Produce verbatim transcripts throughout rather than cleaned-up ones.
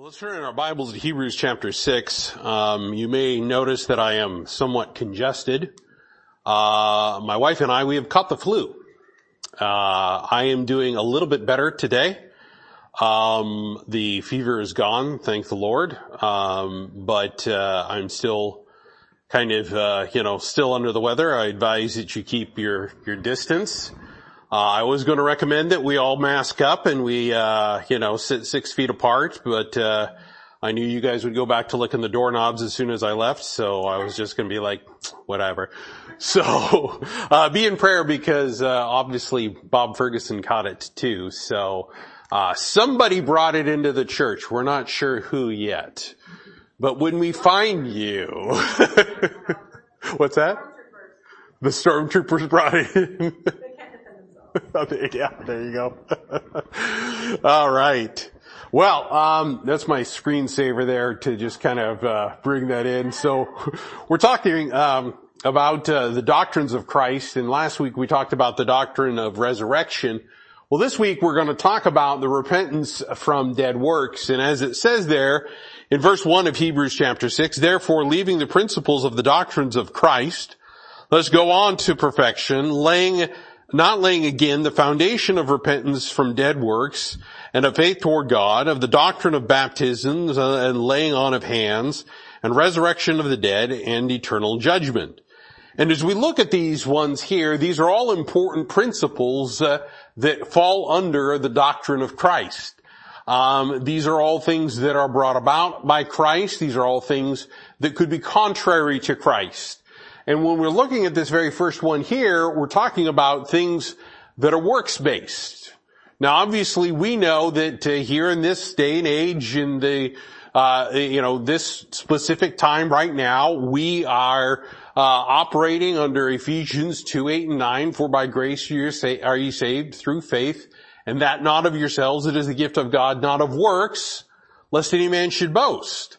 Let's turn in our Bibles to Hebrews chapter six. Um, you may notice that I am somewhat congested. Uh, my wife and I, we have caught the flu. Uh, I am doing a little bit better today. Um, the fever is gone, thank the Lord. Um, but, uh, I'm still kind of, uh, you know, still under the weather. I advise that you keep your, your distance. Uh, I was going to recommend that we all mask up and we, uh, you know, sit six feet apart, but, uh, I knew you guys would go back to licking the doorknobs as soon as I left, so I was just going to be like, whatever. So, uh, be in prayer because, uh, obviously Bob Ferguson caught it too, so, uh, somebody brought it into the church. We're not sure who yet. But when we find you, what's that? The stormtroopers brought it in. Yeah, there you go. All right. Well, um, that's my screensaver there to just kind of, uh, bring that in. So we're talking, um, about, uh, the doctrines of Christ. And last week we talked about the doctrine of resurrection. Well, this week we're going to talk about the repentance from dead works. And as it says there in verse one of Hebrews chapter six, therefore leaving the principles of the doctrines of Christ, let's go on to perfection, laying not laying again the foundation of repentance from dead works and of faith toward God, of the doctrine of baptisms and laying on of hands and resurrection of the dead and eternal judgment. And as we look at these ones here, these are all important principles uh, that fall under the doctrine of Christ. Um, these are all things that are brought about by Christ. These are all things that could be contrary to Christ. And when we're looking at this very first one here, we're talking about things that are works-based. Now, obviously, we know that uh, here in this day and age, in the, uh, you know, this specific time right now, we are uh, operating under Ephesians two, eight, and nine, for by grace are ye saved through faith, and that not of yourselves, it is the gift of God, not of works, lest any man should boast.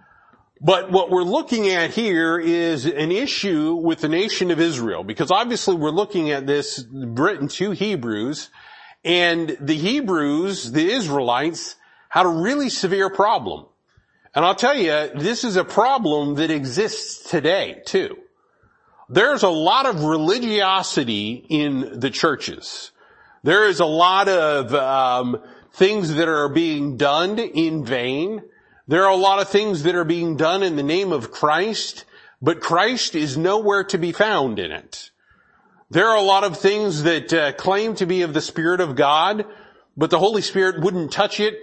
But what we're looking at here is an issue with the nation of Israel, because obviously we're looking at this written to Hebrews, and the Hebrews, the Israelites, had a really severe problem. And I'll tell you, this is a problem that exists today, too. There's a lot of religiosity in the churches. There is a lot of um, things that are being done in vain. There are a lot of things that are being done in the name of Christ, but Christ is nowhere to be found in it. There are a lot of things that uh, claim to be of the Spirit of God, but the Holy Spirit wouldn't touch it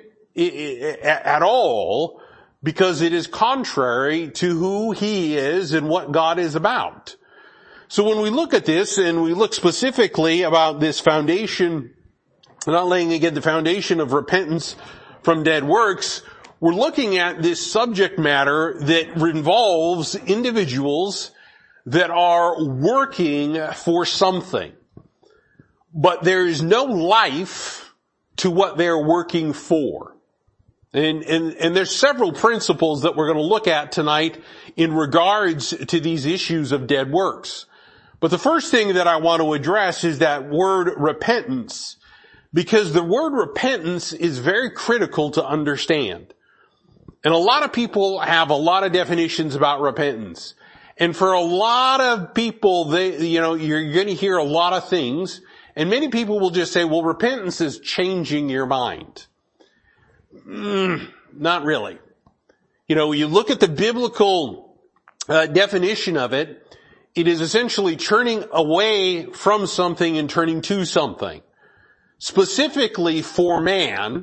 at all because it is contrary to who He is and what God is about. So when we look at this and we look specifically about this foundation, not laying again the foundation of repentance from dead works, we're looking at this subject matter that involves individuals that are working for something, but there is no life to what they're working for. And, and, and there's several principles that we're going to look at tonight in regards to these issues of dead works. But the first thing that I want to address is that word repentance, because the word repentance is very critical to understand. And a lot of people have a lot of definitions about repentance. And for a lot of people, they, you know, you're going to hear a lot of things. And many people will just say, well, repentance is changing your mind. Mm, not really. You know, you look at the biblical uh, definition of it, it is essentially turning away from something and turning to something. Specifically for man,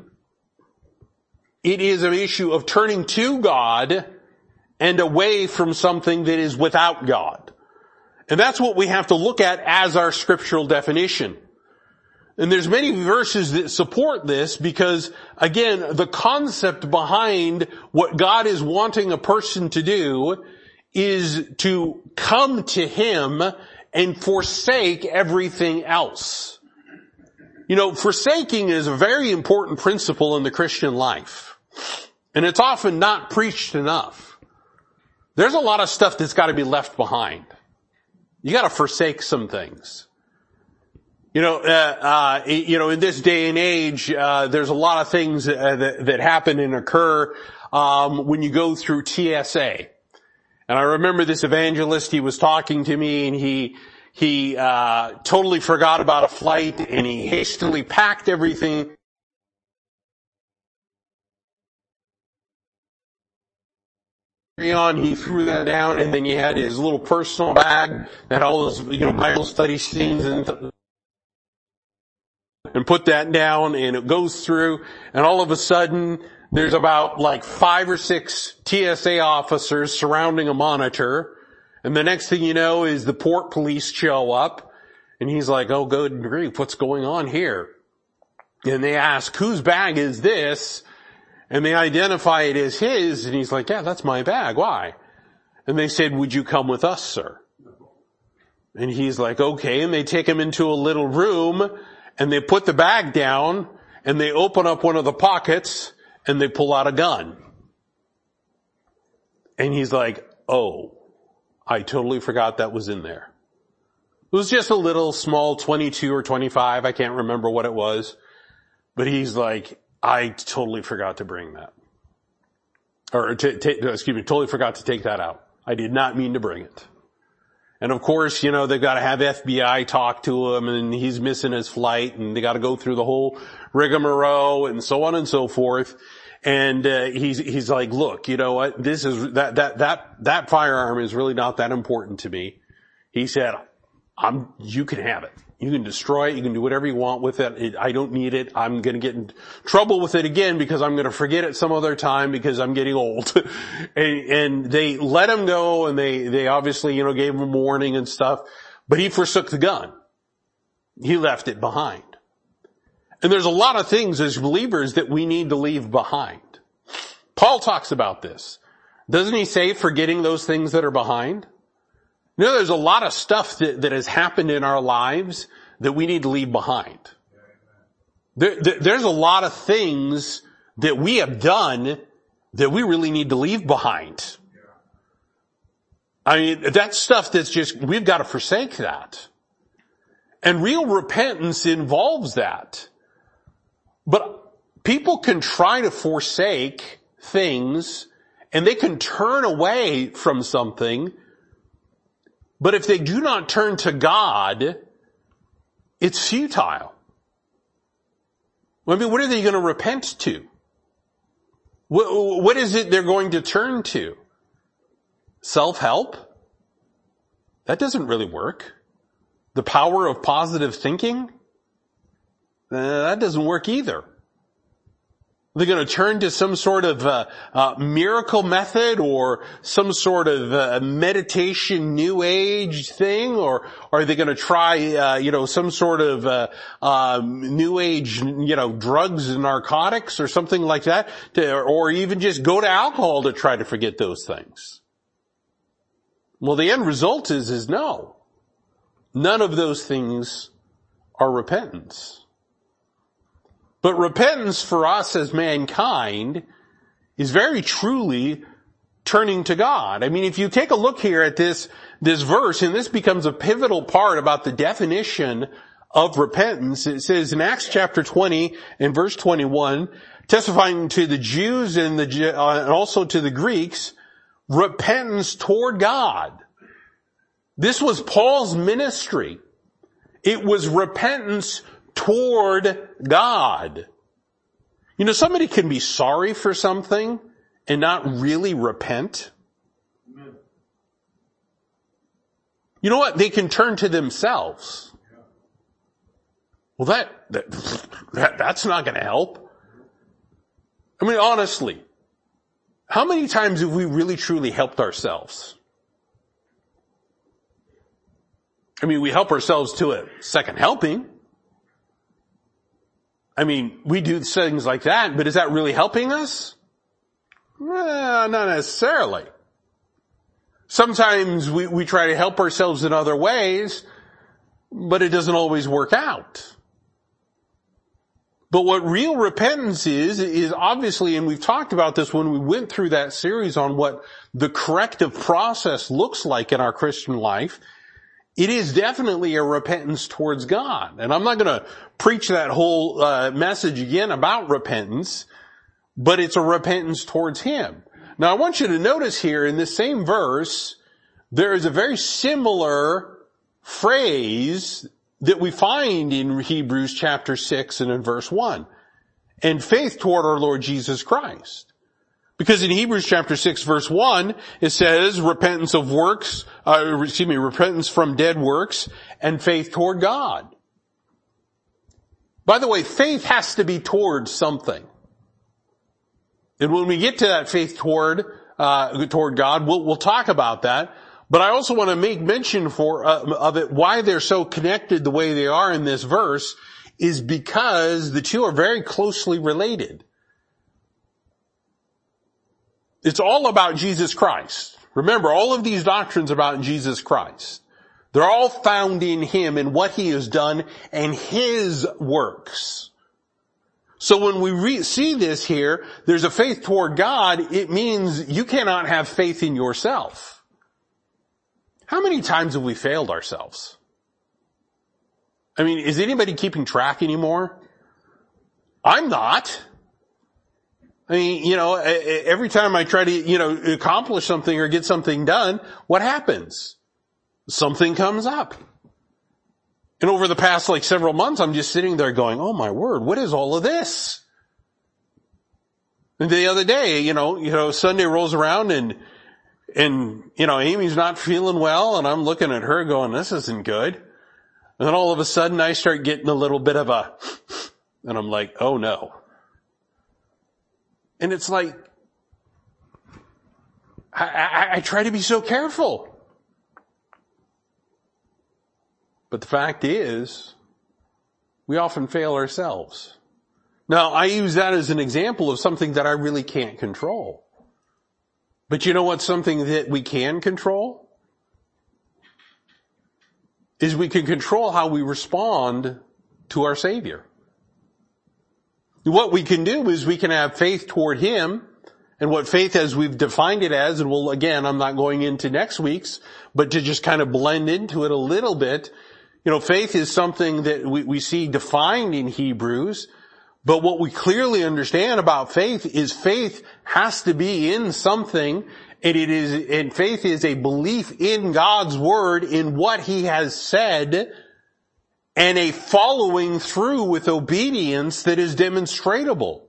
it is an issue of turning to God and away from something that is without God. And that's what we have to look at as our scriptural definition. And there's many verses that support this because, again, the concept behind what God is wanting a person to do is to come to Him and forsake everything else. You know, forsaking is a very important principle in the Christian life. And it's often not preached enough. There's a lot of stuff that's got to be left behind. You got to forsake some things. You know, uh, uh, you know, in this day and age, uh, there's a lot of things uh, that, that happen and occur, um, when you go through T S A. And I remember this evangelist, he was talking to me and he, he, uh, totally forgot about a flight and he hastily packed everything. On, he threw that down, and then he had his little personal bag that had all those, you know, Bible study scenes and, and put that down, and it goes through, and all of a sudden, there's about like five or six T S A officers surrounding a monitor, and the next thing you know is the port police show up, and he's like, oh good grief, what's going on here? And they ask, whose bag is this? And they identify it as his, and he's like, yeah, that's my bag. Why? And they said, would you come with us, sir? And he's like, okay. And they take him into a little room, and they put the bag down, and they open up one of the pockets, and they pull out a gun. And he's like, oh, I totally forgot that was in there. It was just a little small twenty-two or twenty-five, I can't remember what it was. But he's like, I totally forgot to bring that. Or, t- t- excuse me, totally forgot to take that out. I did not mean to bring it. And of course, you know, they've got to have F B I talk to him, and he's missing his flight, and they got to go through the whole rigmarole and so on and so forth. And, uh, he's, he's like, look, you know what? This is, that, that, that, that firearm is really not that important to me. He said, I'm, you can have it. You can destroy it. You can do whatever you want with it. it I don't need it. I'm going to get in trouble with it again because I'm going to forget it some other time because I'm getting old. and, and they let him go, and they, they obviously, you know, gave him a warning and stuff, but he forsook the gun. He left it behind. And there's a lot of things as believers that we need to leave behind. Paul talks about this. Doesn't he say forgetting those things that are behind? You know, there's a lot of stuff that, that has happened in our lives that we need to leave behind. There, there, there's a lot of things that we have done that we really need to leave behind. I mean, that's stuff that's just, we've got to forsake that. And real repentance involves that. But people can try to forsake things, and they can turn away from something, but if they do not turn to God, it's futile. I mean, what are they going to repent to? What, what is it they're going to turn to? Self-help? That doesn't really work. The power of positive thinking? Uh, that doesn't work either. They're going to turn to some sort of uh, uh, miracle method or some sort of uh, meditation new age thing, or, or are they going to try, uh, you know, some sort of uh, uh, new age, you know, drugs and narcotics or something like that, to, or even just go to alcohol to try to forget those things? Well, the end result is, is no. None of those things are repentance. But repentance for us as mankind is very truly turning to God. I mean, if you take a look here at this, this verse, and this becomes a pivotal part about the definition of repentance. It says in Acts chapter twenty and verse twenty-one, testifying to the Jews and the, uh, and also to the Greeks, repentance toward God. This was Paul's ministry. It was repentance toward God. You know, somebody can be sorry for something and not really repent. You know what? They can turn to themselves. Well, that, that, that that's not going to help. I mean, honestly, how many times have we really truly helped ourselves? I mean, we help ourselves to a second helping. I mean, we do things like that, but is that really helping us? Well, not necessarily. Sometimes we, we try to help ourselves in other ways, but it doesn't always work out. But what real repentance is, is obviously, and we've talked about this when we went through that series on what the corrective process looks like in our Christian life, it is definitely a repentance towards God. And I'm not going to preach that whole uh, message again about repentance, but it's a repentance towards Him. Now I want you to notice here in this same verse, there is a very similar phrase that we find in Hebrews chapter six and in verse one. And faith toward our Lord Jesus Christ. Because in Hebrews chapter six verse one, it says repentance of works, uh, excuse me, repentance from dead works and faith toward God. By the way, faith has to be toward something. And when we get to that faith toward, uh, toward God, we'll, we'll talk about that. But I also want to make mention for, uh, of it, why they're so connected the way they are in this verse is because the two are very closely related. It's all about Jesus Christ. Remember, all of these doctrines about Jesus Christ. They're all found in Him and what He has done and His works. So when we re- see this here, there's a faith toward God. It means you cannot have faith in yourself. How many times have we failed ourselves? I mean, is anybody keeping track anymore? I'm not. I mean, you know, every time I try to, you know, accomplish something or get something done, what happens? Something comes up. And over the past like several months, I'm just sitting there going, oh my word, what is all of this? And the other day, you know, you know, Sunday rolls around and, and, you know, Amy's not feeling well and I'm looking at her going, this isn't good. And then all of a sudden I start getting a little bit of a, and I'm like, oh no. And it's like, I, I, I try to be so careful. But the fact is, we often fail ourselves. Now, I use that as an example of something that I really can't control. But you know what's something that we can control? Is we can control how we respond to our Savior. What we can do is we can have faith toward Him, and what faith as we've defined it as, and we'll, again, I'm not going into next week's, but to just kind of blend into it a little bit, you know, faith is something that we, we see defined in Hebrews, but what we clearly understand about faith is faith has to be in something. And it is, and faith is a belief in God's Word, in what He has said, and a following through with obedience that is demonstratable.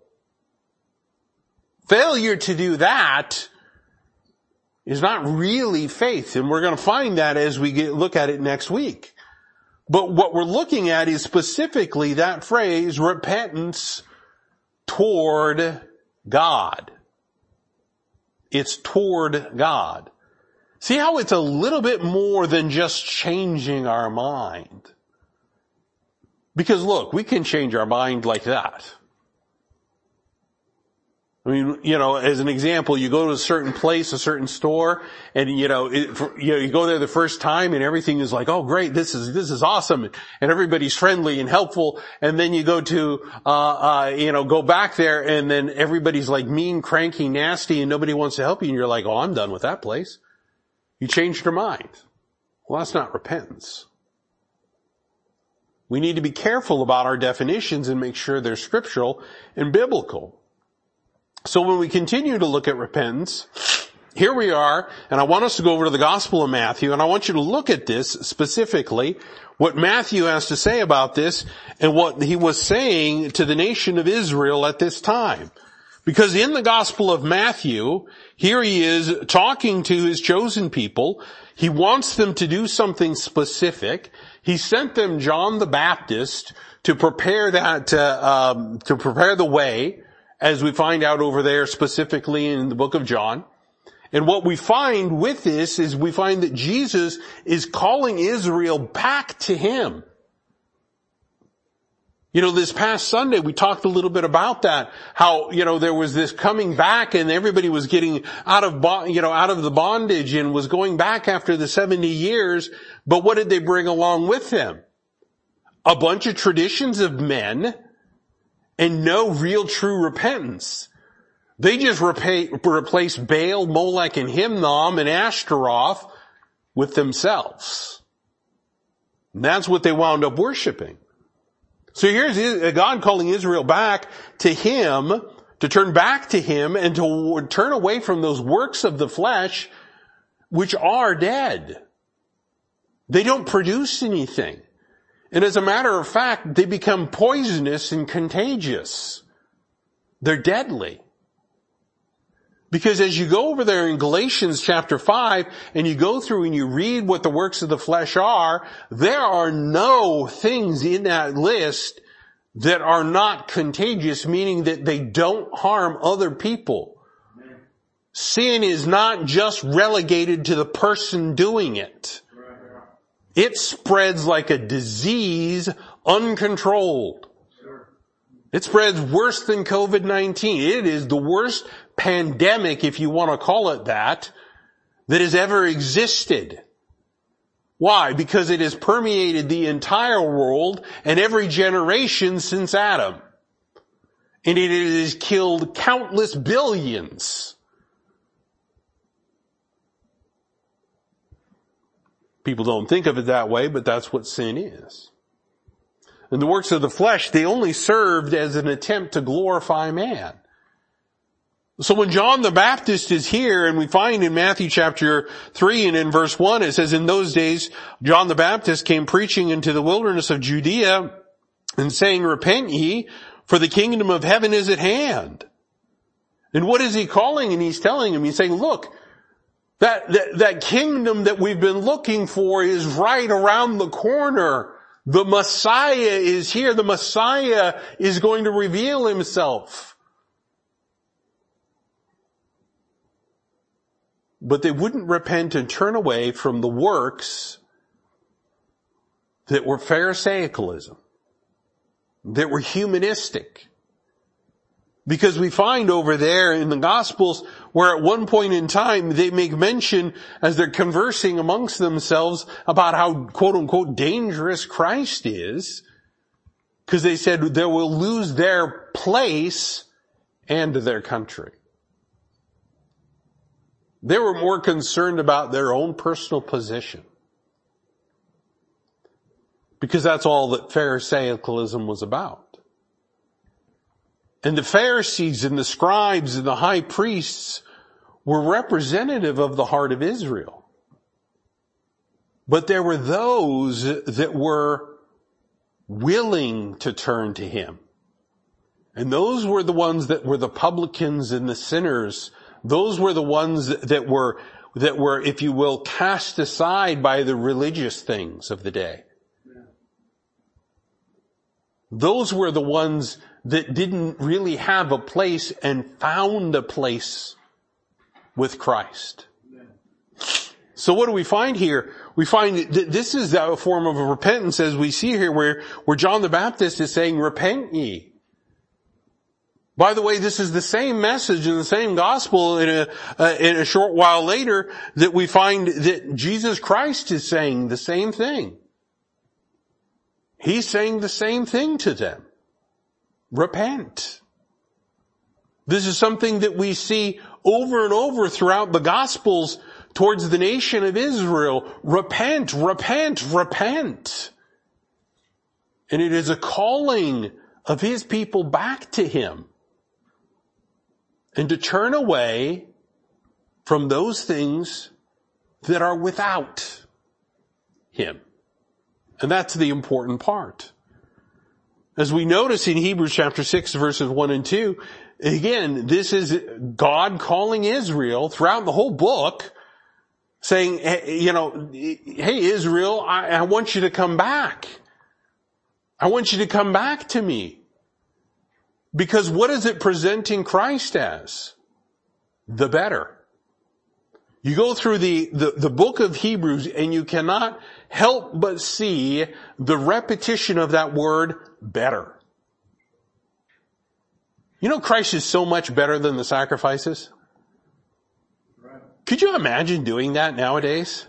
Failure to do that is not really faith, and we're going to find that as we get, look at it next week. But what we're looking at is specifically that phrase, repentance toward God. It's toward God. See how it's a little bit more than just changing our mind. Because look, we can change our mind like that. I mean, you know, as an example, you go to a certain place, a certain store, and you know, it, you know, you go there the first time and everything is like, oh great, this is, this is awesome, and everybody's friendly and helpful, and then you go to, uh, uh, you know, go back there and then everybody's like mean, cranky, nasty, and nobody wants to help you, and you're like, oh, I'm done with that place. You changed your mind. Well, that's not repentance. We need to be careful about our definitions and make sure they're scriptural and biblical. So when we continue to look at repentance, here we are, and I want us to go over to the Gospel of Matthew, and I want you to look at this specifically, what Matthew has to say about this, and what he was saying to the nation of Israel at this time. Because in the Gospel of Matthew, here he is talking to his chosen people. He wants them to do something specific. He sent them John the Baptist to prepare that, uh, um, to prepare the way, as we find out over there specifically in the book of John. And what we find with this is we find that Jesus is calling Israel back to Him. You know, this past Sunday we talked a little bit about that, how, you know, there was this coming back and everybody was getting out of, you know, out of the bondage and was going back after the seventy years. But what did they bring along with them? A bunch of traditions of men and no real true repentance. They just repay, replace Baal, Molech, and Himnom and Ashtaroth with themselves. And that's what they wound up worshiping. So here's God calling Israel back to Him, to turn back to Him and to turn away from those works of the flesh which are dead. They don't produce anything. And as a matter of fact, they become poisonous and contagious. They're deadly. Because as you go over there in Galatians chapter five and you go through and you read what the works of the flesh are, there are no things in that list that are not contagious, meaning that they don't harm other people. Amen. Sin is not just relegated to the person doing it. It spreads like a disease uncontrolled. Sure. It spreads worse than covid nineteen. It is the worst pandemic, if you want to call it that, that has ever existed. Why? Because it has permeated the entire world and every generation since Adam. And it has killed countless billions. People don't think of it that way, but that's what sin is. And the works of the flesh, they only served as an attempt to glorify man. So when John the Baptist is here, and we find in Matthew chapter three and in verse one, it says, in those days, John the Baptist came preaching into the wilderness of Judea and saying, repent ye, for the kingdom of heaven is at hand. And what is he calling? And he's telling him, he's saying, look, that, that, that kingdom that we've been looking for is right around the corner. The Messiah is here. The Messiah is going to reveal himself. But they wouldn't repent and turn away from the works that were Pharisaicalism, that were humanistic. Because we find over there in the Gospels where at one point in time they make mention as they're conversing amongst themselves about how quote unquote dangerous Christ is, because they said they will lose their place and their country. They were more concerned about their own personal position. Because that's all that Pharisaicalism was about. And the Pharisees and the scribes and the high priests were representative of the heart of Israel. But there were those that were willing to turn to Him. And those were the ones that were the publicans and the sinners. Those were the ones that were, that were, if you will, cast aside by the religious things of the day. Yeah. Those were the ones that didn't really have a place and found a place with Christ. Yeah. So what do we find here? We find that this is a form of a repentance, as we see here, where, where John the Baptist is saying, repent ye. By the way, this is the same message in the same gospel in a, uh, in a short while later that we find that Jesus Christ is saying the same thing. He's saying the same thing to them. Repent. This is something that we see over and over throughout the Gospels towards the nation of Israel. Repent, repent, repent. And it is a calling of His people back to Him. And to turn away from those things that are without Him. And that's the important part. As we notice in Hebrews chapter six verses one and two, again, this is God calling Israel throughout the whole book, saying, you know, hey Israel, I, I want you to come back. I want you to come back to me. Because what is it presenting Christ as? The better. You go through the, the, the book of Hebrews and you cannot help but see the repetition of that word, better. You know, Christ is so much better than the sacrifices. Right. Could you imagine doing that nowadays?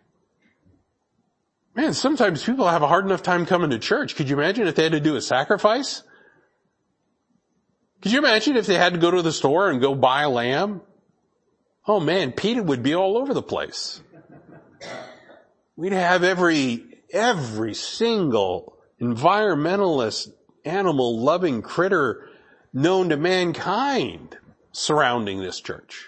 Man, sometimes people have a hard enough time coming to church. Could you imagine if they had to do a sacrifice? Could you imagine if they had to go to the store and go buy a lamb? Oh man, PETA would be all over the place. We'd have every, every single environmentalist, animal-loving critter known to mankind surrounding this church.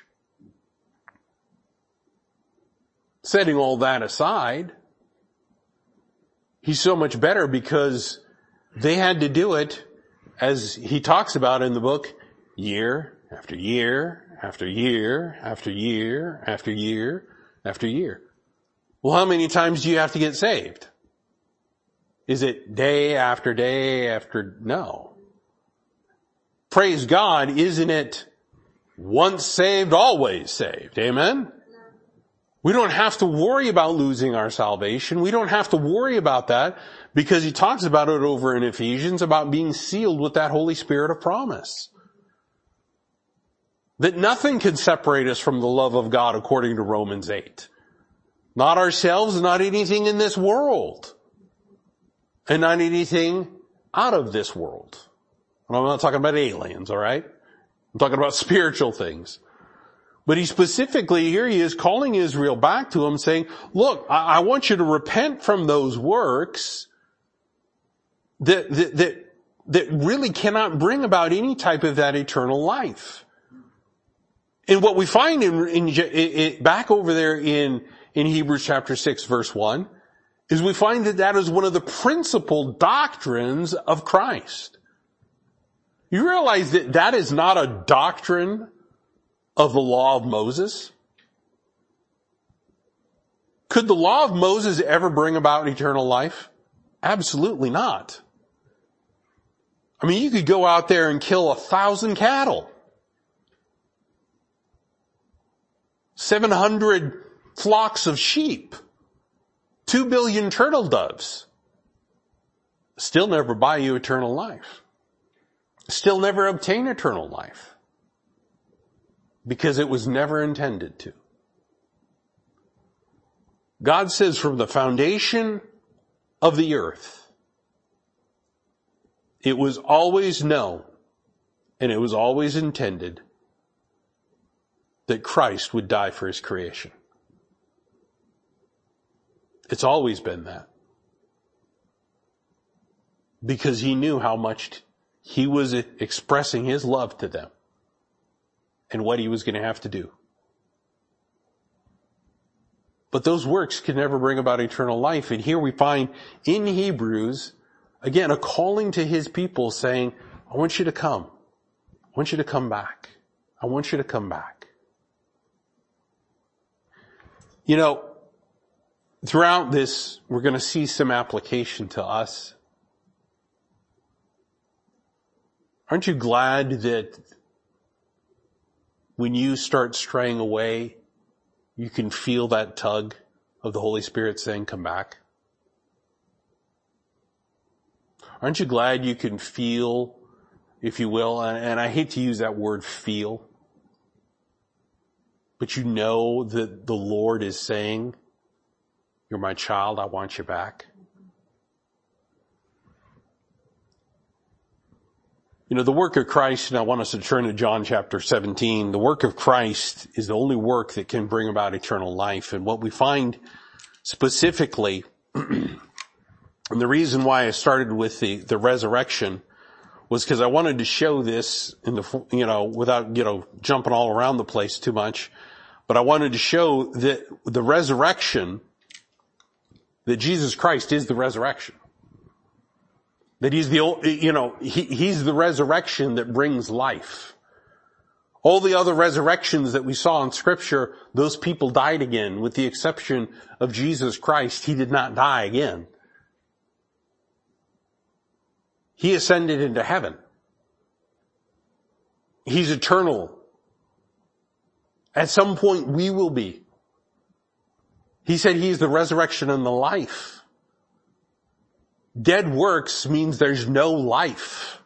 Setting all that aside, he's so much better because they had to do it, as he talks about in the book, year after year after year after year after year after year. Well, how many times do you have to get saved? Is it day after day after? No. Praise God, isn't it once saved, always saved? Amen? We don't have to worry about losing our salvation. We don't have to worry about that because he talks about it over in Ephesians about being sealed with that Holy Spirit of promise. That nothing can separate us from the love of God according to Romans eight. Not ourselves, not anything in this world. And not anything out of this world. And I'm not talking about aliens, all right? I'm talking about spiritual things. But he specifically, here he is calling Israel back to him saying, look, I, I want you to repent from those works that, that, that, that really cannot bring about any type of that eternal life. And what we find in, in, in back over there in, in Hebrews chapter six verse one is we find that that is one of the principal doctrines of Christ. You realize that that is not a doctrine of the law of Moses? Could the law of Moses ever bring about eternal life? Absolutely not. I mean, you could go out there and kill a thousand cattle. seven hundred flocks of sheep. Two billion turtle doves. Still never buy you eternal life. Still never obtain eternal life. Because it was never intended to. God says from the foundation of the earth, it was always known and it was always intended that Christ would die for his creation. It's always been that. Because he knew how much he was expressing his love to them. And what he was going to have to do. But those works could never bring about eternal life. And here we find in Hebrews, again, a calling to his people saying, I want you to come. I want you to come back. I want you to come back. You know, throughout this, we're going to see some application to us. Aren't you glad that when you start straying away, you can feel that tug of the Holy Spirit saying, come back? Aren't you glad you can feel, if you will, and, and I hate to use that word feel, but you know that the Lord is saying, you're my child, I want you back. You know, the work of Christ, and I want us to turn to John chapter seventeen, the work of Christ is the only work that can bring about eternal life. And what we find specifically, and the reason why I started with the, the resurrection was because I wanted to show this in the, you know, without, you know, jumping all around the place too much, but I wanted to show that the resurrection, that Jesus Christ is the resurrection. That he's the, you know, he, he's the resurrection that brings life. All the other resurrections that we saw in Scripture, those people died again, with the exception of Jesus Christ. He did not die again. He ascended into heaven. He's eternal. At some point we will be. He said he's the resurrection and the life. Dead works means there's no life.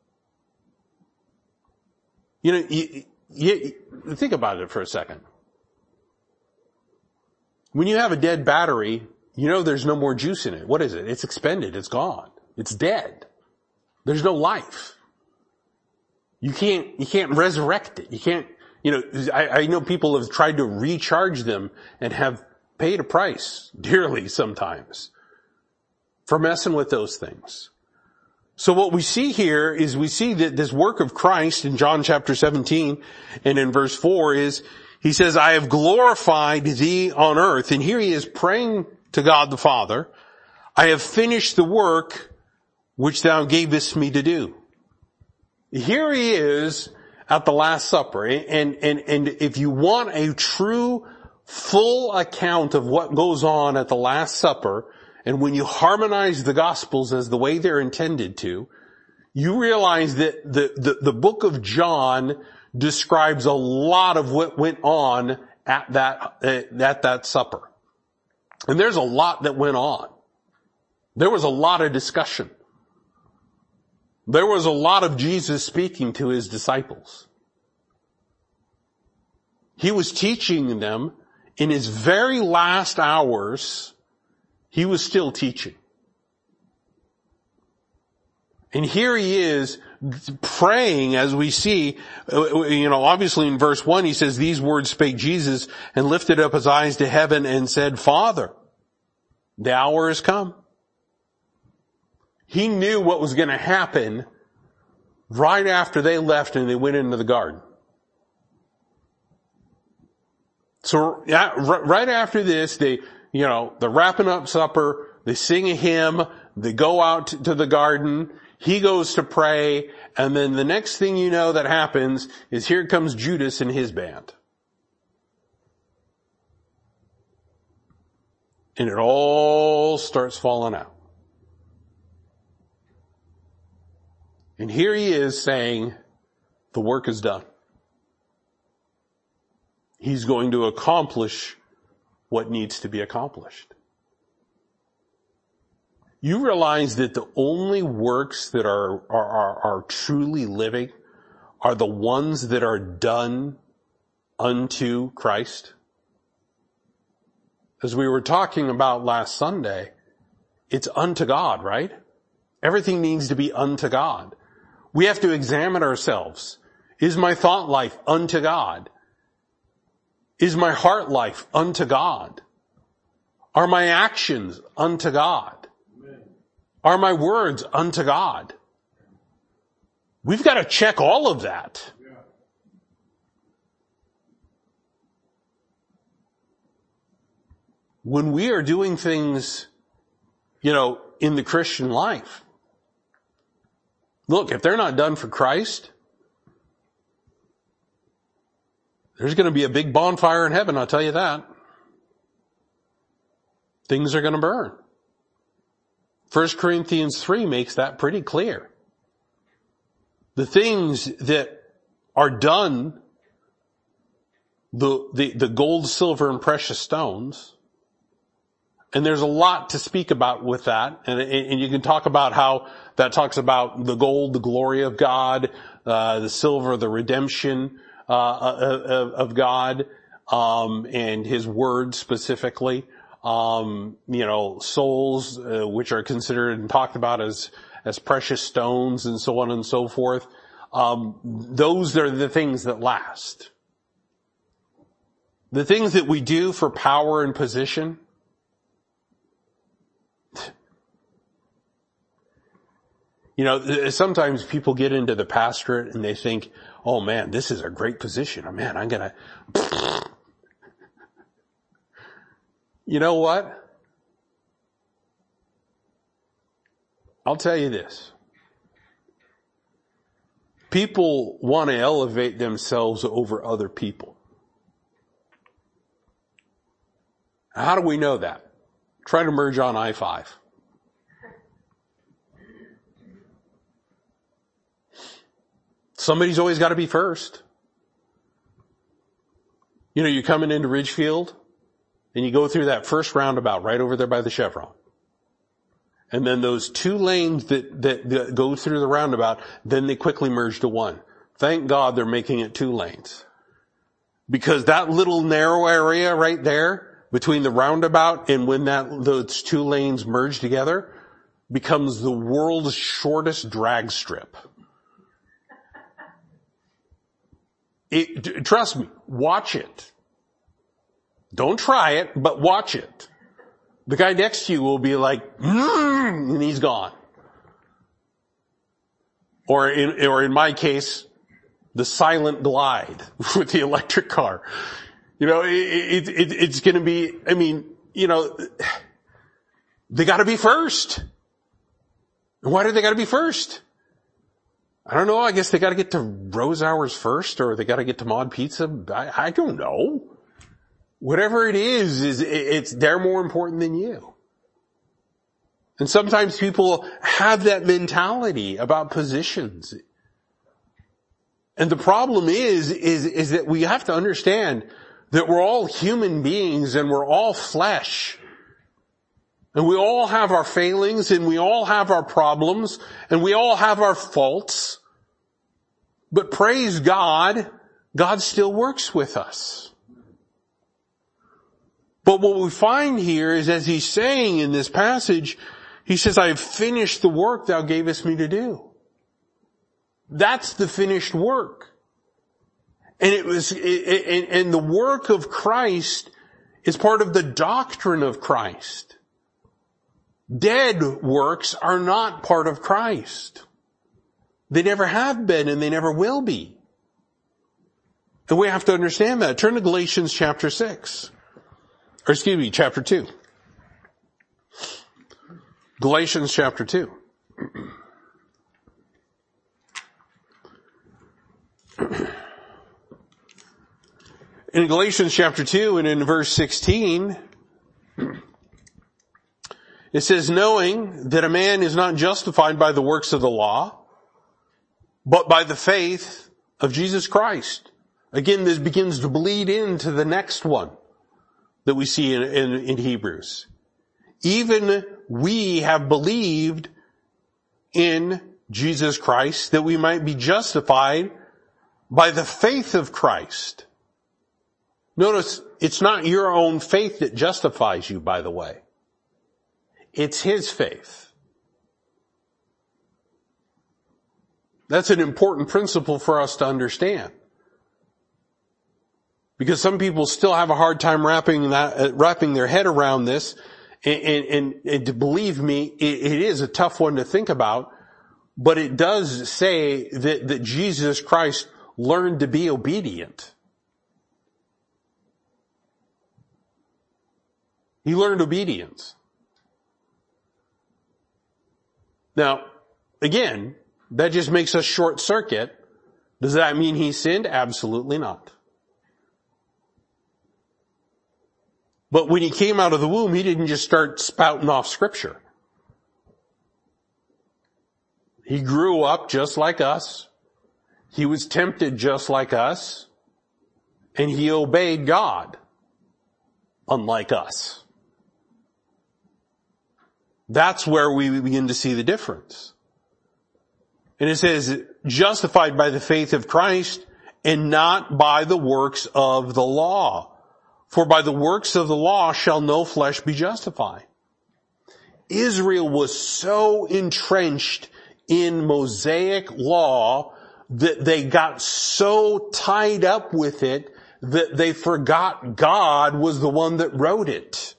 You know, you, you, think about it for a second. When you have a dead battery, you know there's no more juice in it. What is it? It's expended. It's gone. It's dead. There's no life. You can't, you can't resurrect it. You can't, you know, I, I know people have tried to recharge them and have paid a price dearly sometimes. for messing with those things. So what we see here is we see that this work of Christ in John chapter seventeen and in verse four is, he says, I have glorified thee on earth. And here he is praying to God the Father. I have finished the work which thou gavest me to do. Here he is at the Last Supper. And, and, and if you want a true, full account of what goes on at the Last Supper, and when you harmonize the Gospels as the way they're intended to, you realize that the, the, the book of John describes a lot of what went on at that, at that supper. And there's a lot that went on. There was a lot of discussion. There was a lot of Jesus speaking to his disciples. He was teaching them in his very last hours. He was still teaching. And here he is praying, as we see, you know, obviously in verse one he says, these words spake Jesus and lifted up his eyes to heaven and said, Father, the hour is come. He knew what was going to happen right after they left and they went into the garden. So right after this, they, you know, they're wrapping up supper, they sing a hymn, they go out to the garden, he goes to pray, and then the next thing you know that happens is here comes Judas and his band. And it all starts falling out. And here he is saying, the work is done. He's going to accomplish what needs to be accomplished. You realize that the only works that are, are, are, are truly living are the ones that are done unto Christ? As we were talking about last Sunday, it's unto God, right? Everything needs to be unto God. We have to examine ourselves. Is my thought life unto God? Is my heart life unto God? Are my actions unto God? Are my words unto God? We've got to check all of that. When we are doing things, you know, in the Christian life, look, if they're not done for Christ, there's going to be a big bonfire in heaven, I'll tell you that. Things are going to burn. First Corinthians three makes that pretty clear. The things that are done, the, the, the gold, silver, and precious stones, and there's a lot to speak about with that, and, and you can talk about how that talks about the gold, the glory of God, uh, the silver, the redemption uh, of, of God, um, and His Word specifically. Um, you know, souls, uh, which are considered and talked about as, as precious stones and so on and so forth. Um, those are the things that last. The things that we do for power and position. You know, sometimes people get into the pastorate and they think, oh man, this is a great position. Oh man, I'm gonna, you know what? I'll tell you this. People want to elevate themselves over other people. How do we know that? Try to merge on I five. Somebody's always got to be first. You know, you're coming into Ridgefield, and you go through that first roundabout right over there by the Chevron. And then those two lanes that, that, that go through the roundabout, then they quickly merge to one. Thank God they're making it two lanes. Because that little narrow area right there between the roundabout and when that, those two lanes merge together becomes the world's shortest drag strip. It, trust me, watch it. Don't try it, but watch it. The guy next to you will be like, mm. and he's gone. Or in, or in my case, the silent glide with the electric car. You know, it, it, it, it's going to be, I mean, you know, they got to be first. And why do they got to be first? I don't know. I guess they got to get to Rose Hours first, or they got to get to Mod Pizza. I, I don't know. Whatever it is, is it's they're more important than you. And sometimes people have that mentality about positions. And the problem is, is, is that we have to understand that we're all human beings and we're all flesh. And we all have our failings and we all have our problems and we all have our faults. But praise God, God still works with us. But what we find here is, as he's saying in this passage, he says, I have finished the work thou gavest me to do. That's the finished work. And it was, and, and the work of Christ is part of the doctrine of Christ. Dead works are not part of Christ. They never have been and they never will be. And we have to understand that. Turn to Galatians chapter six. Or excuse me, chapter two. Galatians chapter two. In Galatians chapter two and in verse sixteen, it says, knowing that a man is not justified by the works of the law, but by the faith of Jesus Christ. Again, this begins to bleed into the next one that we see in, in, in Hebrews. Even we have believed in Jesus Christ that we might be justified by the faith of Christ. Notice, it's not your own faith that justifies you, by the way. It's His faith. That's an important principle for us to understand. Because some people still have a hard time wrapping that, uh, wrapping their head around this. And, and, and to believe me, it, it is a tough one to think about. But it does say that, that Jesus Christ learned to be obedient. He learned obedience. Now, again, that just makes us short circuit. Does that mean he sinned? Absolutely not. But when he came out of the womb, he didn't just start spouting off scripture. He grew up just like us. He was tempted just like us. And he obeyed God, unlike us. That's where we begin to see the difference. And it says, justified by the faith of Christ and not by the works of the law. For by the works of the law shall no flesh be justified. Israel was so entrenched in Mosaic law that they got so tied up with it that they forgot God was the one that wrote it.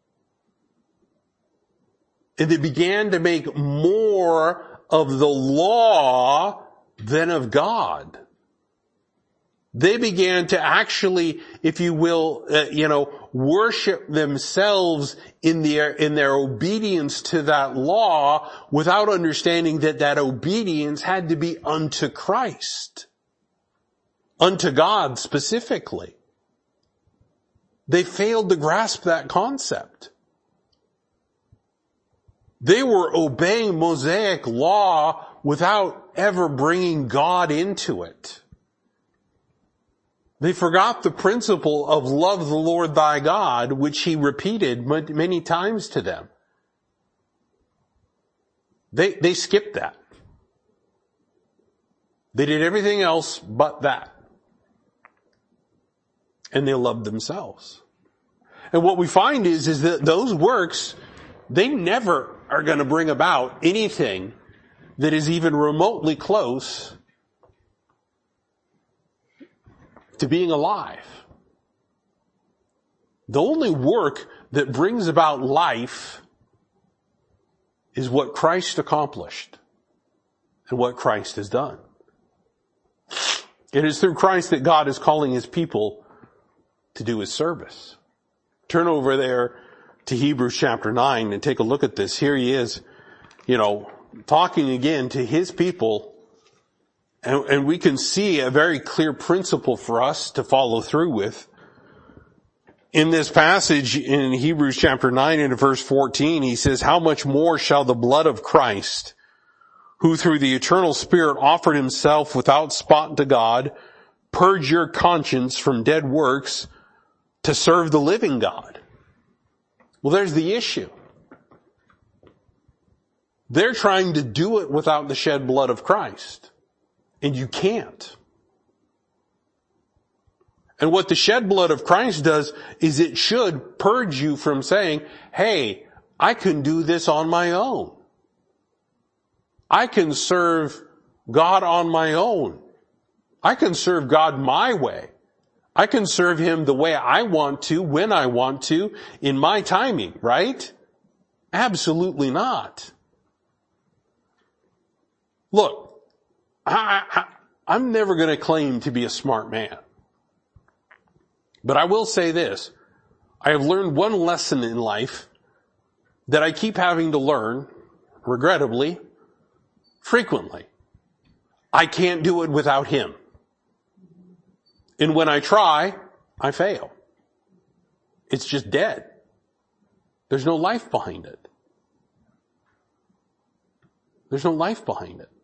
And they began to make more of the law than of God. They began to actually, if you will, uh, you know, worship themselves in their, in their obedience to that law without understanding that that obedience had to be unto Christ. Unto God specifically. They failed to grasp that concept. They were obeying Mosaic law without ever bringing God into it. They forgot the principle of love the Lord thy God, which he repeated many times to them. They, they skipped that. They did everything else but that. And they loved themselves. And what we find is, is that those works, they never are going to bring about anything that is even remotely close to being alive. The only work that brings about life is what Christ accomplished and what Christ has done. It is through Christ that God is calling his people to do his service. Turn over there to Hebrews chapter nine and take a look at this. Here he is, you know, talking again to his people, and, and we can see a very clear principle for us to follow through with. In this passage in Hebrews chapter nine and verse fourteen, he says, how much more shall the blood of Christ, who through the eternal Spirit offered himself without spot to God, purge your conscience from dead works to serve the living God? Well, there's the issue. They're trying to do it without the shed blood of Christ. And you can't. And what the shed blood of Christ does is it should purge you from saying, hey, I can do this on my own. I can serve God on my own. I can serve God my way. I can serve him the way I want to, when I want to, in my timing, right? Absolutely not. Look, I, I, I'm never going to claim to be a smart man. But I will say this. I have learned one lesson in life that I keep having to learn, regrettably, frequently. I can't do it without him. And when I try, I fail. It's just dead. There's no life behind it. There's no life behind it.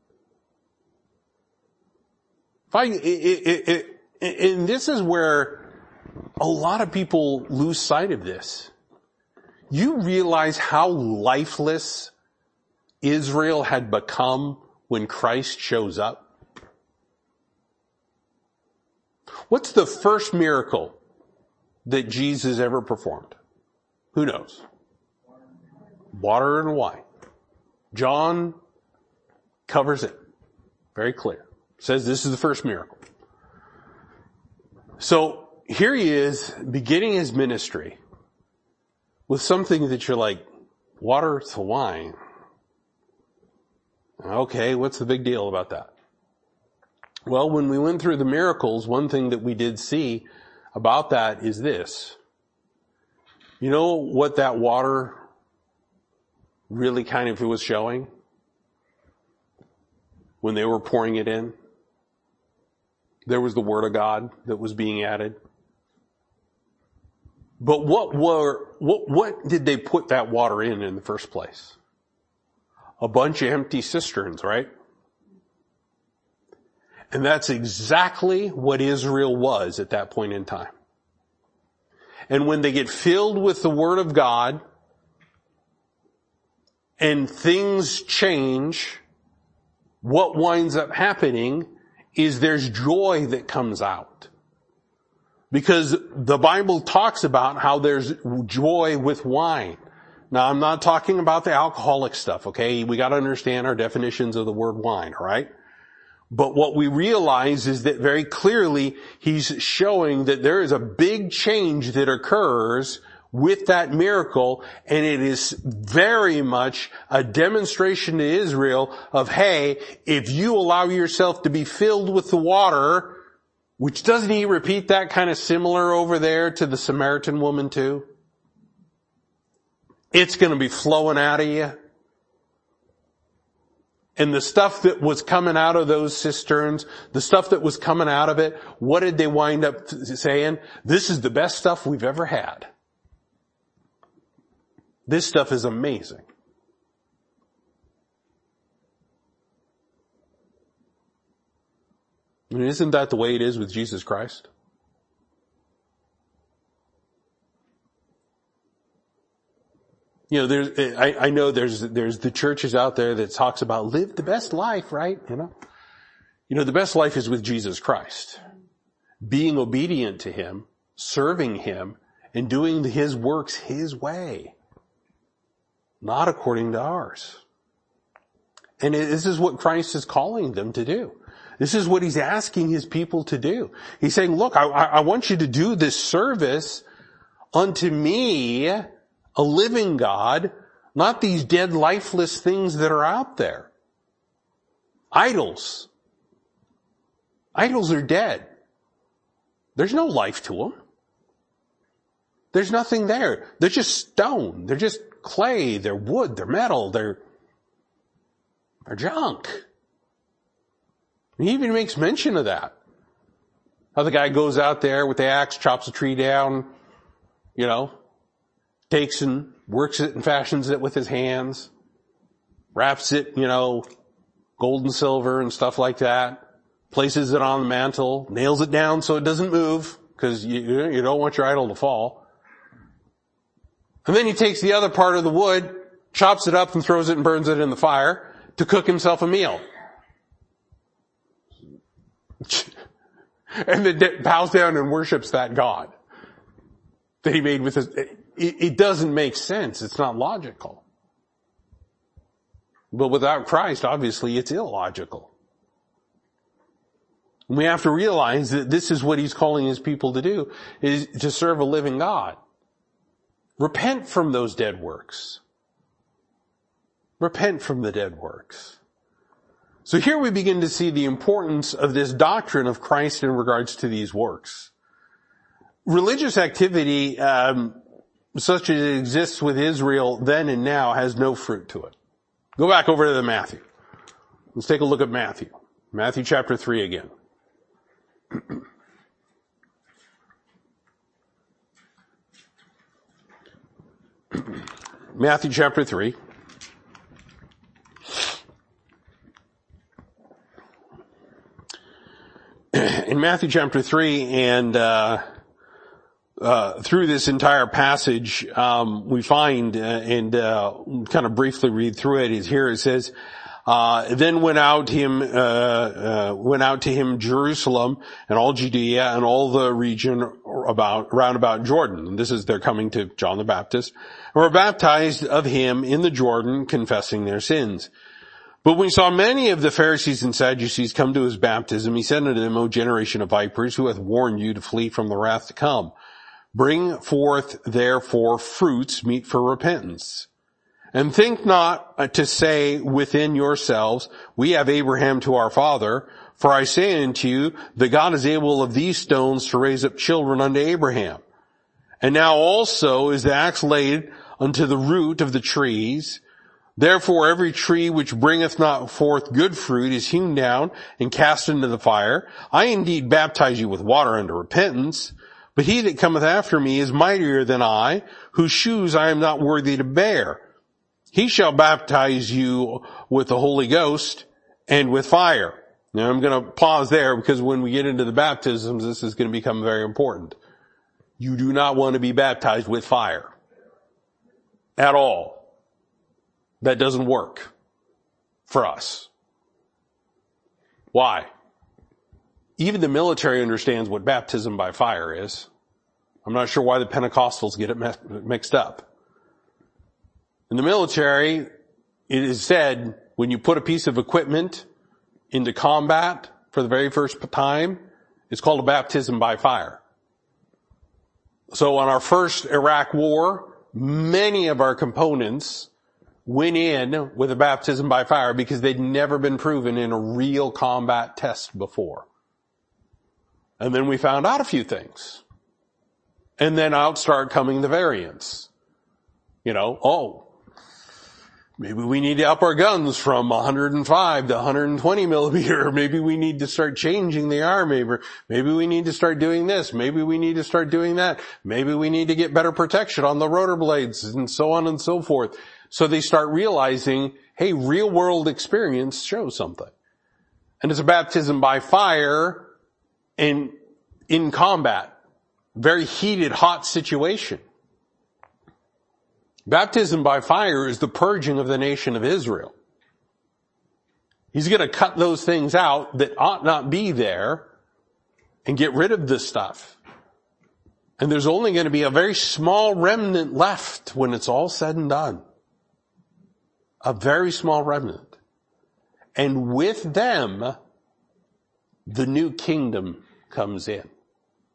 If I, it, it, it, and this is where a lot of people lose sight of this. You realize how lifeless Israel had become when Christ shows up? What's the first miracle that Jesus ever performed? Who knows? Water and wine. John covers it. Very clear. Says this is the first miracle. So here he is beginning his ministry with something that you're like, water to wine. Okay, what's the big deal about that? Well, when we went through the miracles, one thing that we did see about that is this. You know what that water really kind of was showing when they were pouring it in? There was the Word of God that was being added. But what were, what, what did they put that water in in the first place? A bunch of empty cisterns, right? And that's exactly what Israel was at that point in time. And when they get filled with the Word of God and things change, what winds up happening is there's joy that comes out. Because the Bible talks about how there's joy with wine. Now, I'm not talking about the alcoholic stuff, okay? We got to understand our definitions of the word wine, all right? But what we realize is that very clearly he's showing that there is a big change that occurs with that miracle, and it is very much a demonstration to Israel of, hey, if you allow yourself to be filled with the water, which doesn't he repeat that kind of similar over there to the Samaritan woman too? It's going to be flowing out of you. And the stuff that was coming out of those cisterns, the stuff that was coming out of it, what did they wind up saying? This is the best stuff we've ever had. This stuff is amazing. I mean, isn't that the way it is with Jesus Christ? You know, there's, I, I know there's, there's the churches out there that talks about live the best life, right? You know, you know, the best life is with Jesus Christ. Being obedient to him, serving him, and doing his works his way. Not according to ours. And it, this is what Christ is calling them to do. This is what he's asking his people to do. He's saying, look, I, I want you to do this service unto me, a living God, Not these dead, lifeless things that are out there. Idols. Idols are dead. There's no life to them. There's nothing there. They're just stone. They're just clay. They're wood. They're metal. They're, they're junk. He even makes mention of that. How the guy goes out there with the axe, chops a tree down, you know, takes and works it and fashions it with his hands, wraps it, you know, gold and silver and stuff like that, places it on the mantle, nails it down so it doesn't move, because you, you don't want your idol to fall. And then he takes the other part of the wood, chops it up and throws it and burns it in the fire to cook himself a meal. And then bows down and worships that God that he made with his, it, it doesn't make sense. It's not logical. But without Christ, obviously, it's illogical. And we have to realize that this is what he's calling his people to do, is to serve a living God. Repent from those dead works. Repent from the dead works. So here we begin to see the importance of this doctrine of Christ in regards to these works. Religious activity, um, such as it exists with Israel then and now, has no fruit to it. Go back over to the Matthew. Let's take a look at Matthew. Matthew chapter three again. Matthew chapter three. In Matthew chapter three, and uh, uh through this entire passage, um we find, uh, and uh kind of briefly read through it, is here it says, uh then went out him, uh, uh went out to him Jerusalem and all Judea and all the region about, round about Jordan. And this is, they're coming to John the Baptist, and were baptized of him in the Jordan, confessing their sins. But when he saw many of the Pharisees and Sadducees come to his baptism, he said unto them, O generation of vipers, who hath warned you to flee from the wrath to come? Bring forth therefore fruits meet for repentance. And think not to say within yourselves, we have Abraham to our father. For I say unto you, that God is able of these stones to raise up children unto Abraham. And now also is the axe laid unto the root of the trees. Therefore every tree which bringeth not forth good fruit is hewn down and cast into the fire. I indeed baptize you with water unto repentance, but he that cometh after me is mightier than I, whose shoes I am not worthy to bear. He shall baptize you with the Holy Ghost and with fire. Now I'm going to pause there, because when we get into the baptisms, this is going to become very important. You do not want to be baptized with fire at all. That doesn't work for us. Why? Even the military understands what baptism by fire is. I'm not sure why the Pentecostals get it mixed up. In the military, it is said when you put a piece of equipment into combat for the very first time, it's called a baptism by fire. So on our first Iraq war, many of our components went in with a baptism by fire because they'd never been proven in a real combat test before. And then we found out a few things. And then out start coming the variants. You know, oh, maybe we need to up our guns from one hundred five to one hundred twenty millimeter. Maybe we need to start changing the army. Maybe we need to start doing this. Maybe we need to start doing that. Maybe we need to get better protection on the rotor blades, and so on and so forth. So they start realizing, hey, real world experience shows something. And it's a baptism by fire in, in combat. Very heated, hot situation. Baptism by fire is the purging of the nation of Israel. He's going to cut those things out that ought not be there and get rid of this stuff. And there's only going to be a very small remnant left when it's all said and done. A very small remnant. And with them, the new kingdom comes in.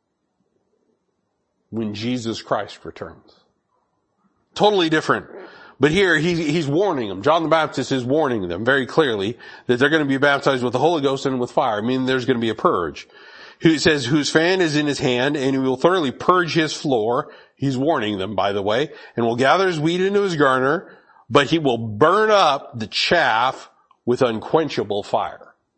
When Jesus Christ returns. Totally different. But here, he, he's warning them. John the Baptist is warning them very clearly that they're going to be baptized with the Holy Ghost and with fire. I mean, there's going to be a purge. He says, whose fan is in his hand, and he will thoroughly purge his floor. He's warning them, by the way, and will gather his wheat into his garner, but he will burn up the chaff with unquenchable fire.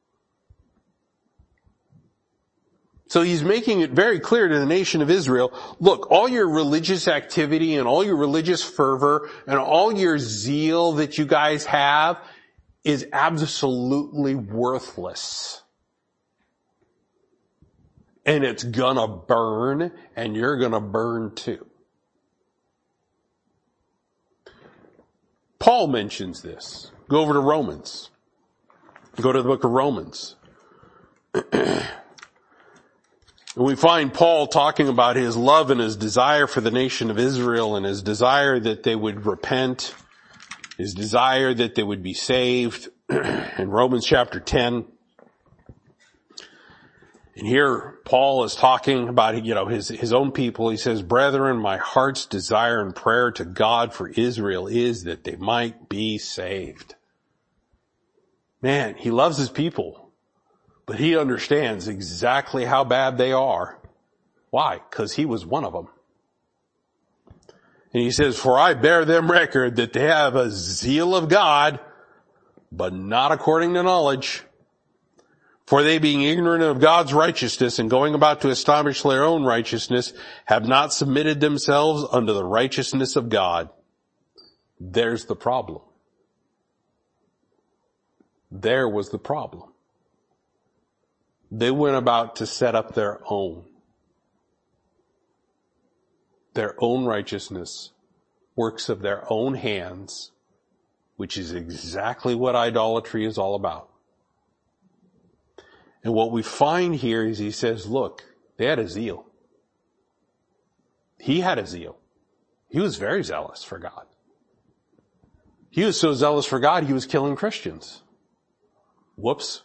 So he's making it very clear to the nation of Israel, look, all your religious activity and all your religious fervor and all your zeal that you guys have is absolutely worthless. And it's gonna burn, and you're gonna burn too. Paul mentions this. Go over to Romans. Go to the book of Romans. And we find Paul talking about his love and his desire for the nation of Israel and his desire that they would repent, his desire that they would be saved in Romans chapter ten. And here Paul is talking about, you know, his, his own people. He says, brethren, my heart's desire and prayer to God for Israel is that they might be saved. Man, he loves his people. But he understands exactly how bad they are. Why? Because he was one of them. And he says, for I bear them record that they have a zeal of God, but not according to knowledge. For they being ignorant of God's righteousness and going about to establish their own righteousness, have not submitted themselves unto the righteousness of God. There's the problem. There was the problem. They went about to set up their own. Their own righteousness, works of their own hands, which is exactly what idolatry is all about. And what we find here is he says, look, they had a zeal. He had a zeal. He was very zealous for God. He was so zealous for God, he was killing Christians. Whoops.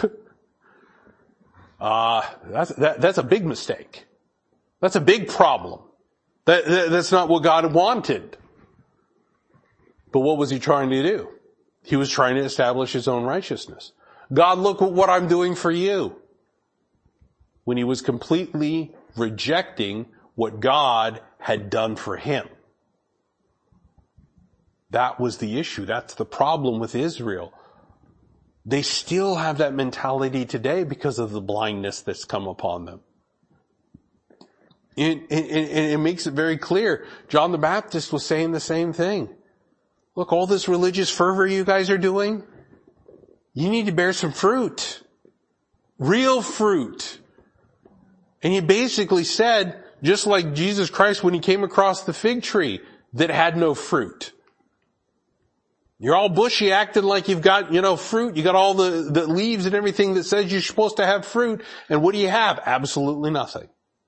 Uh, that's, that, that's a big mistake. That's a big problem. That, that, that's not what God wanted. But what was he trying to do? He was trying to establish his own righteousness. God, look at what I'm doing for you. When he was completely rejecting what God had done for him. That was the issue. That's the problem with Israel. They still have that mentality today because of the blindness that's come upon them. And, and, and it makes it very clear. John the Baptist was saying the same thing. Look, all this religious fervor you guys are doing, you need to bear some fruit. Real fruit. And he basically said, just like Jesus Christ when he came across the fig tree that had no fruit. You're all bushy acting like you've got, you know, fruit. You got all the, the leaves and everything that says you're supposed to have fruit. And what do you have? Absolutely nothing.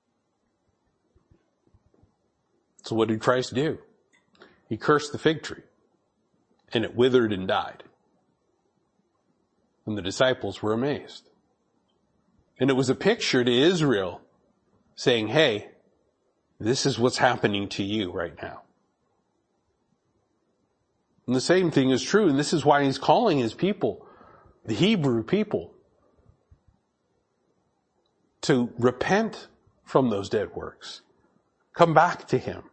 So what did Christ do? He cursed the fig tree. And it withered and died. And the disciples were amazed. And it was a picture to Israel saying, hey, this is what's happening to you right now. And the same thing is true, and this is why he's calling his people, the Hebrew people, to repent from those dead works. Come back to him.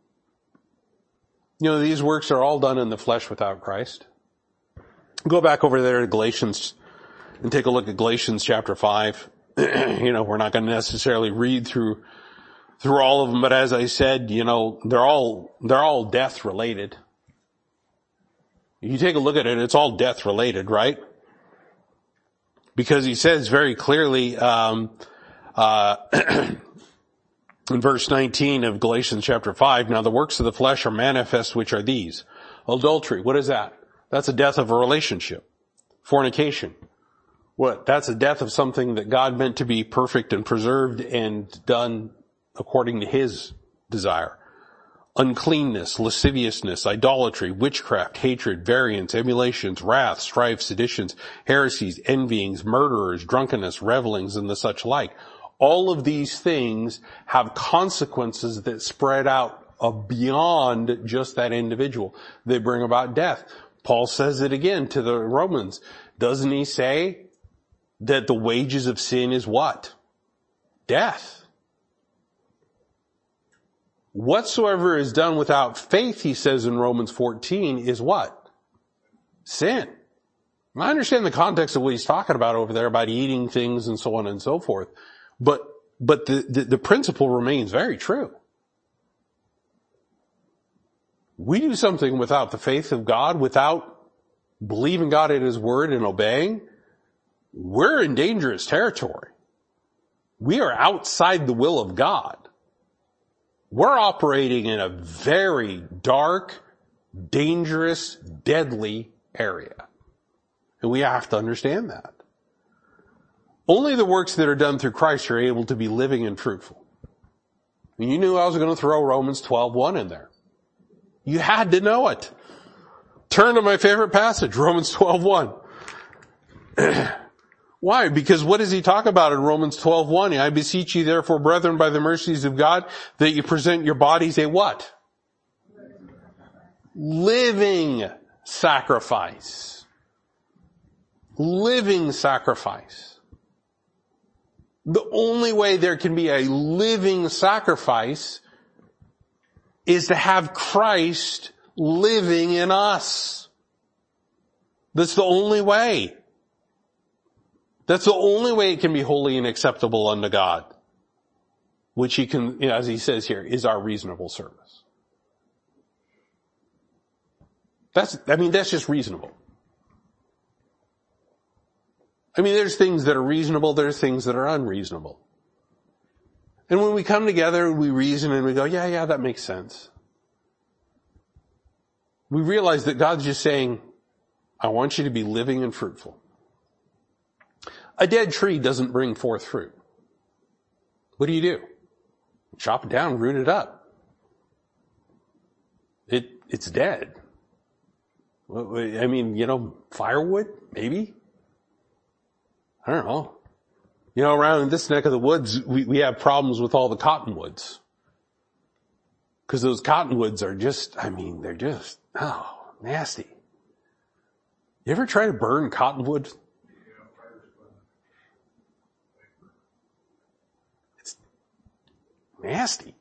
You know, these works are all done in the flesh without Christ. Go back over there to Galatians and take a look at Galatians chapter five. You know, we're not going to necessarily read through through all of them, but as I said, you know, they're all they're all death related. You take a look at it, it's all death related, right? Because he says very clearly, um, uh, in verse nineteen of Galatians chapter five, now the works of the flesh are manifest, which are these. Adultery, what is that? That's a death of a relationship. Fornication. What? That's a death of something that God meant to be perfect and preserved and done according to his desire. Uncleanness, lasciviousness, idolatry, witchcraft, hatred, variance, emulations, wrath, strife, seditions, heresies, envyings, murderers, drunkenness, revelings, and the such like. All of these things have consequences that spread out uh, beyond just that individual. They bring about death. Paul says it again to the Romans. Doesn't he say that the wages of sin is what? Death. Whatsoever is done without faith, he says in Romans fourteen, is what? Sin. And I understand the context of what he's talking about over there about eating things and so on and so forth. But, but the, the, the principle remains very true. We do something without the faith of God, without believing God at his word and obeying, we're in dangerous territory. We are outside the will of God. We're operating in a very dark, dangerous, deadly area. And we have to understand that. Only the works that are done through Christ are able to be living and fruitful. And you knew I was going to throw Romans twelve one in there. You had to know it. Turn to my favorite passage, Romans twelve one. Why? Because what does he talk about in Romans twelve one? I beseech you therefore, brethren, by the mercies of God, that you present your bodies a what? Living sacrifice. Living sacrifice. The only way there can be a living sacrifice is to have Christ living in us. That's the only way. That's the only way it can be holy and acceptable unto God, which he can, as he says here, is our reasonable service. That's, I mean, that's just reasonable. I mean, there's things that are reasonable, there's things that are unreasonable. And when we come together, we reason and we go, yeah, yeah, that makes sense. We realize that God's just saying, I want you to be living and fruitful. A dead tree doesn't bring forth fruit. What do you do? Chop it down, root it up. It, it's dead. I mean, you know, firewood, maybe? I don't know. You know, around this neck of the woods, we, we have problems with all the cottonwoods. Because those cottonwoods are just, I mean, they're just, oh, nasty. You ever try to burn cottonwood? It's nasty.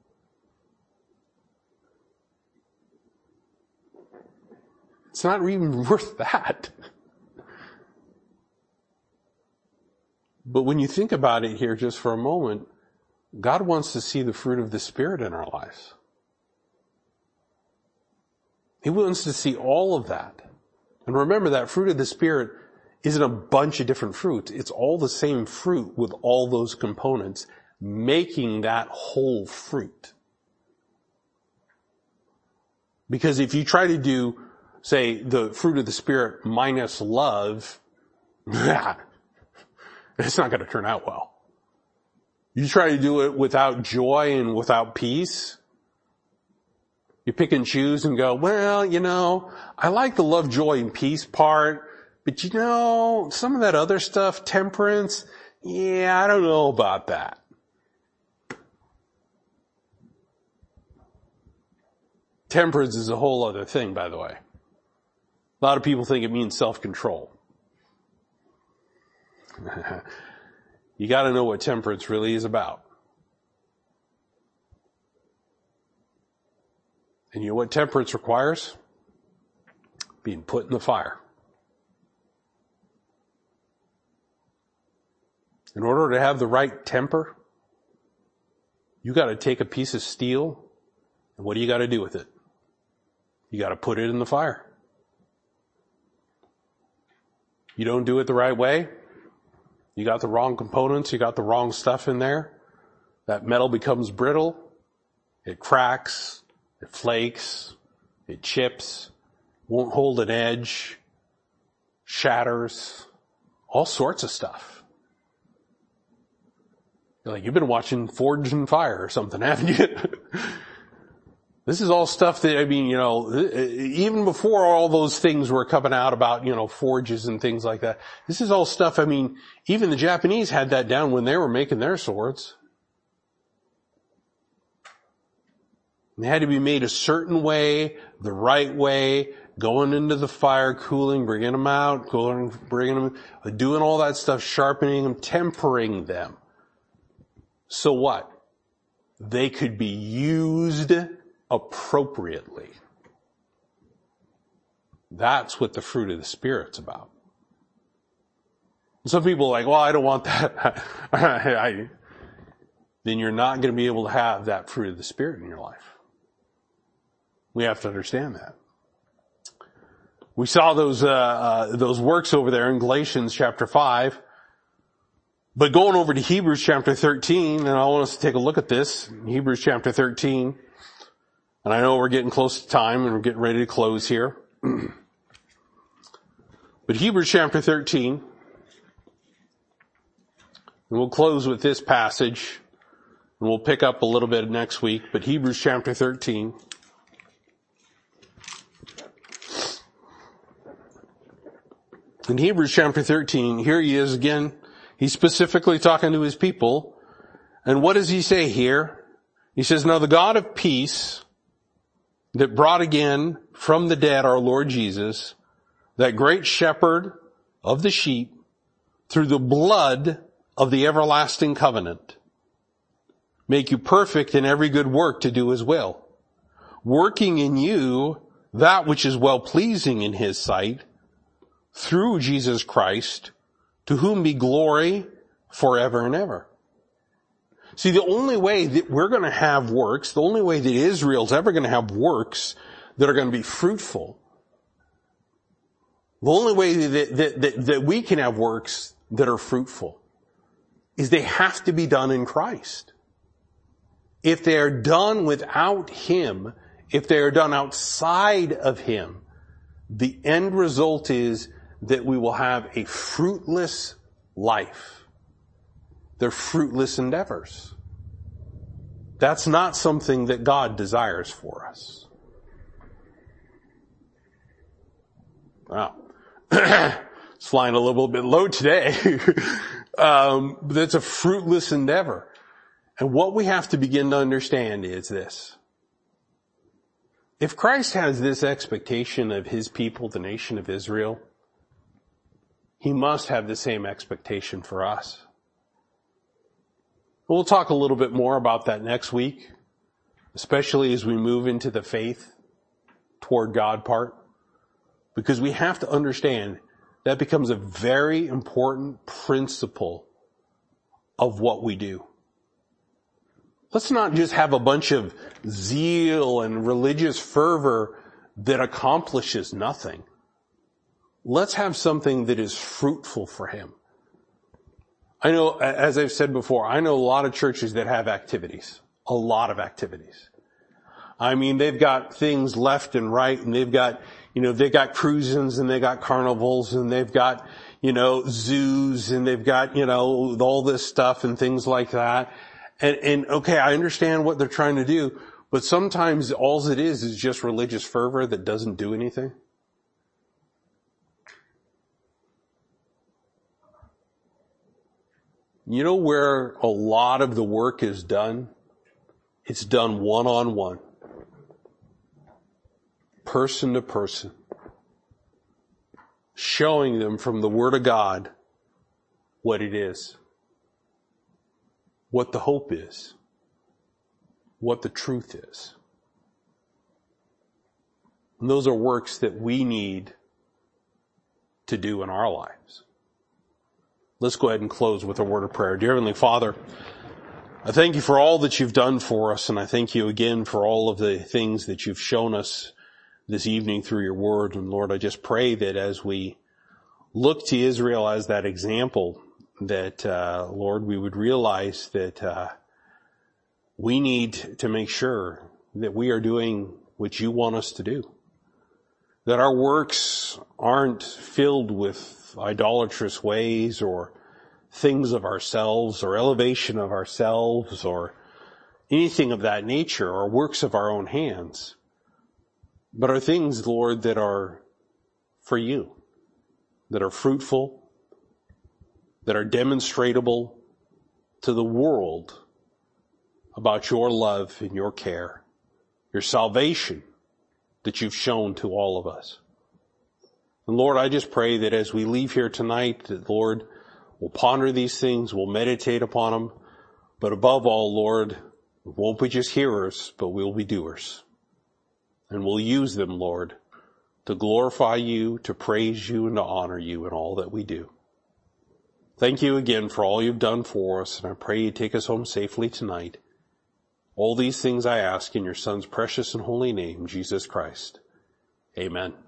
It's not even worth that. But when you think about it here just for a moment, God wants to see the fruit of the Spirit in our lives. He wants to see all of that. And remember, that fruit of the Spirit isn't a bunch of different fruits. It's all the same fruit with all those components, making that whole fruit. Because if you try to do, say, the fruit of the Spirit minus love, it's not going to turn out well. You try to do it without joy and without peace. You pick and choose and go, well, you know, I like the love, joy, and peace part, but you know, some of that other stuff, temperance, yeah, I don't know about that. Temperance is a whole other thing, by the way. A lot of people think it means self-control. You got to know what temperance really is about. And you know what temperance requires? Being put in the fire. In order to have the right temper, you got to take a piece of steel, and what do you got to do with it? You got to put it in the fire. You don't do it the right way, you got the wrong components, you got the wrong stuff in there, that metal becomes brittle, it cracks, it flakes, it chips, won't hold an edge, shatters, all sorts of stuff. You're like, you've been watching Forged in Fire or something, haven't you? This is all stuff that, I mean, you know, even before all those things were coming out about, you know, forges and things like that, this is all stuff, I mean, even the Japanese had that down when they were making their swords. They had to be made a certain way, the right way, going into the fire, cooling, bringing them out, cooling, bringing them, doing all that stuff, sharpening them, tempering them. So what? They could be used appropriately. That's what the fruit of the Spirit's about. Some people are like, well, I don't want that. I, then you're not going to be able to have that fruit of the Spirit in your life. We have to understand that. We saw those, uh, uh, those works over there in Galatians chapter five. But going over to Hebrews chapter thirteen, and I want us to take a look at this, Hebrews chapter thirteen. And I know we're getting close to time and we're getting ready to close here. But Hebrews chapter thirteen, and we'll close with this passage, and we'll pick up a little bit next week, but Hebrews chapter thirteen. In Hebrews chapter thirteen, here he is again. He's specifically talking to his people. And what does he say here? He says, now the God of peace that brought again from the dead our Lord Jesus, that great shepherd of the sheep, through the blood of the everlasting covenant, make you perfect in every good work to do his will, working in you that which is well-pleasing in his sight, through Jesus Christ, to whom be glory forever and ever. See, the only way that we're going to have works, the only way that Israel's ever going to have works that are going to be fruitful, the only way that, that, that, that we can have works that are fruitful is they have to be done in Christ. If they are done without him, if they are done outside of him, the end result is that we will have a fruitless life. They're fruitless endeavors. That's not something that God desires for us. Wow. It's flying a little bit low today. um, but it's a fruitless endeavor. And what we have to begin to understand is this. If Christ has this expectation of his people, the nation of Israel, he must have the same expectation for us. We'll talk a little bit more about that next week, especially as we move into the faith toward God part, because we have to understand that becomes a very important principle of what we do. Let's not just have a bunch of zeal and religious fervor that accomplishes nothing. Let's have something that is fruitful for him. I know, as I've said before, I know a lot of churches that have activities. A lot of activities. I mean, they've got things left and right, and they've got, you know, they've got cruisings, and they've got carnivals, and they've got, you know, zoos, and they've got, you know, all this stuff and things like that. And, and okay, I understand what they're trying to do, but sometimes all it is is just religious fervor that doesn't do anything. You know where a lot of the work is done? It's done one-on-one. Person to person. Showing them from the Word of God what it is. What the hope is. What the truth is. And those are works that we need to do in our lives. Let's go ahead and close with a word of prayer. Dear Heavenly Father, I thank you for all that you've done for us, and I thank you again for all of the things that you've shown us this evening through your word. And Lord, I just pray that as we look to Israel as that example, that, uh, Lord, we would realize that, uh, we need to make sure that we are doing what you want us to do. That our works aren't filled with idolatrous ways or things of ourselves or elevation of ourselves or anything of that nature or works of our own hands, but are things, Lord, that are for you, that are fruitful, that are demonstratable to the world about your love and your care your salvation that you've shown to all of us. And Lord, I just pray that as we leave here tonight, that Lord, we'll ponder these things, we'll meditate upon them, but above all, Lord, we won't be just hearers, but we'll be doers. And we'll use them, Lord, to glorify you, to praise you, and to honor you in all that we do. Thank you again for all you've done for us, and I pray you take us home safely tonight. All these things I ask in your Son's precious and holy name, Jesus Christ. Amen.